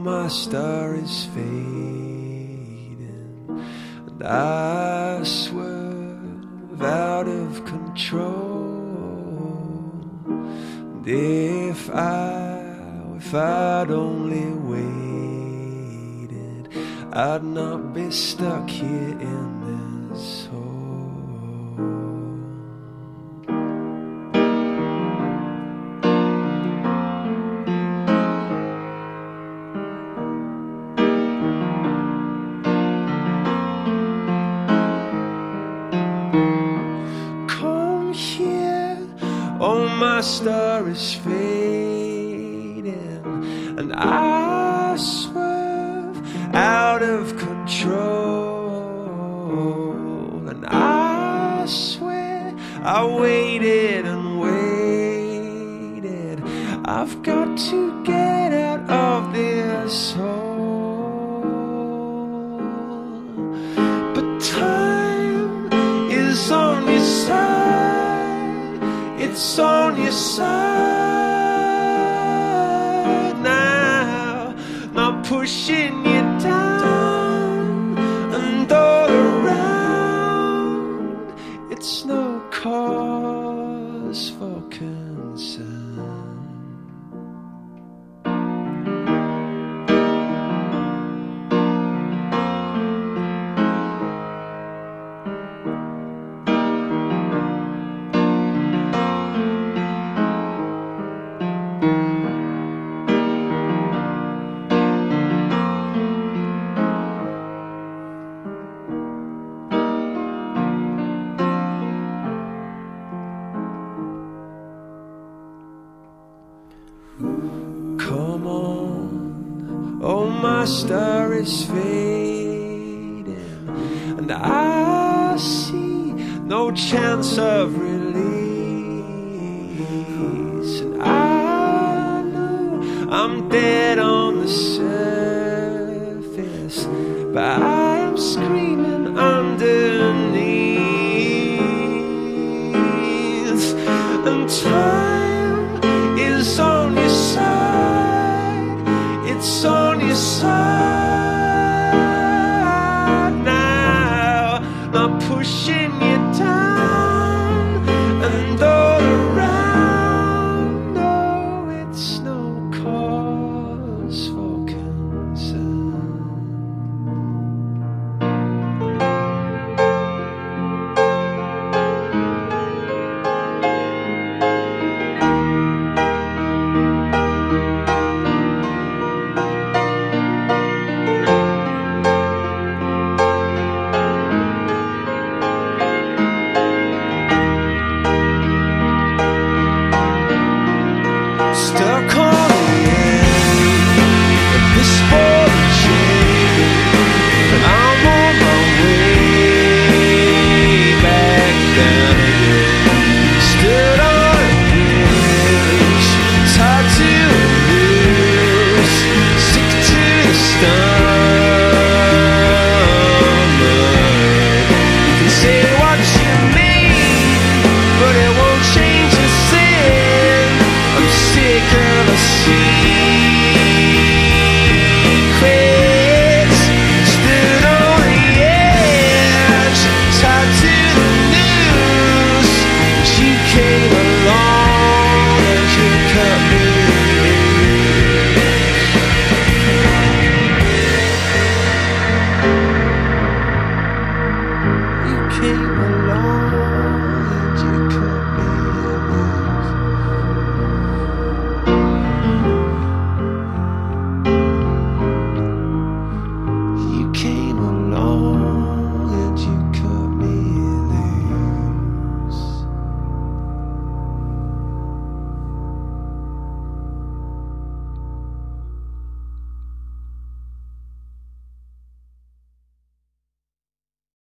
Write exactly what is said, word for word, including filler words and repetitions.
my star is fading, and I swerve out of control. And if I, if I'd only waited, I'd not be stuck here in this hole. Oh, my star is fading, and I swerve out of control. And I swear I waited and waited. I've got to get out of this hole. But time is on your side. It's on your side now, not pushing you down and all around. It's no cause for concern. Come on, oh, my star is fading, and I see no chance of release. And I know I'm dead on the surface, but I am screaming underneath. And time is on your side, it's on your side now, not pushing